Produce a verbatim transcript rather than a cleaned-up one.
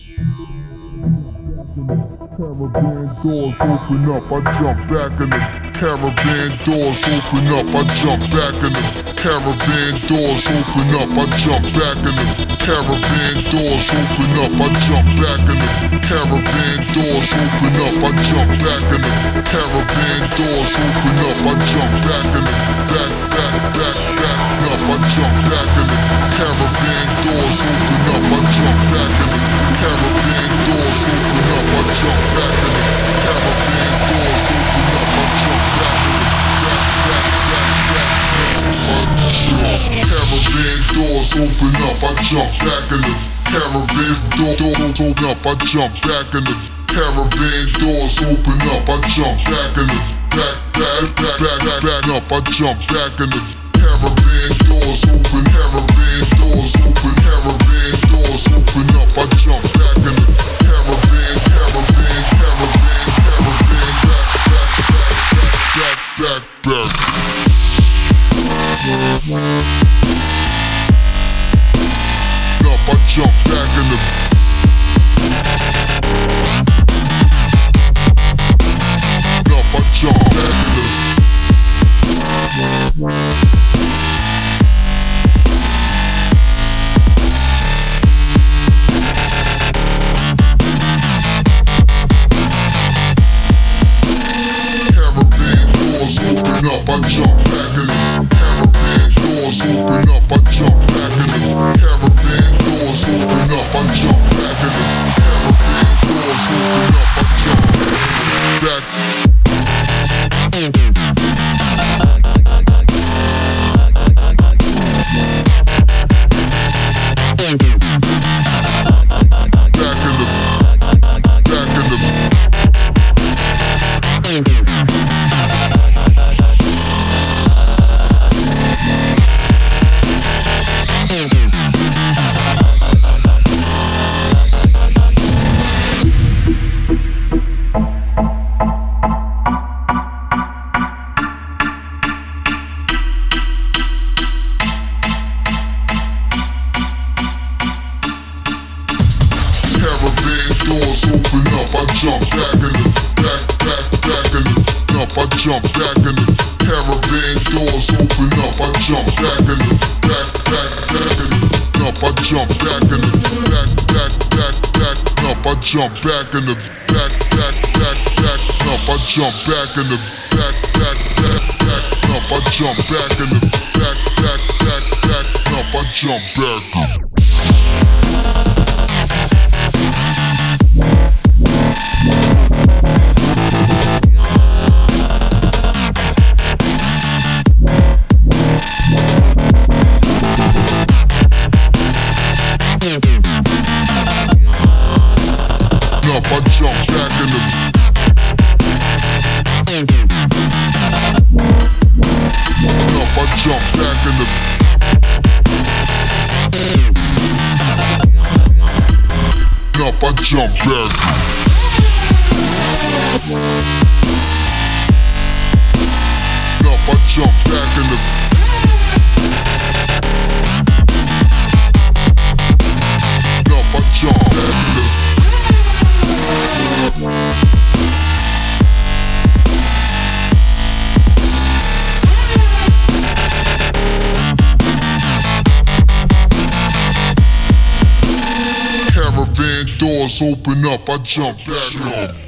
Caravan doors open up, I jump back in the caravan doors open up, I jump back in the caravan doors open up, I jump back in the caravan doors open up, I jump back in the caravan doors open up, I jump back in the caravan doors open up, I jump back in the back back back back up, I jump back in the caravan doors open up, I jump back in the caravan doors open up, I jump back in the caravan doors open up, I jump back in the back back back back caravan doors open up, I jump back in the caravan doors open up, I jump back in the caravan doors open up, I jump back in the back back back back back up, I jump back in the caravan doors open, caravan doors open, caravan doors open up, I jump back in the caravan, caravan, caravan, caravan, back, back, back, back, back, back, back. Up, I jump back in the. Up, I jump back in the. Up, I jump back in the caravan doors open up, I jump back in the caravan doors open up, I jump back in the caravan doors open up, I jump back. Doors open up, I jump back in the back, back, back in the up, I jump back in the caravan doors open up, I jump back in the back, back, back in the up, I jump back in the back, back, back, back up, I jump back in the back, back, back, back up, I jump back in the back, back, back, back up, I jump back in the back, back, back, back up, I jump back. Up, I jump back in the. Up, I jump back in the. Up, I jump back. Up, I jump back in the. Up, I jump back in the. Caravan doors open up, I jump back up.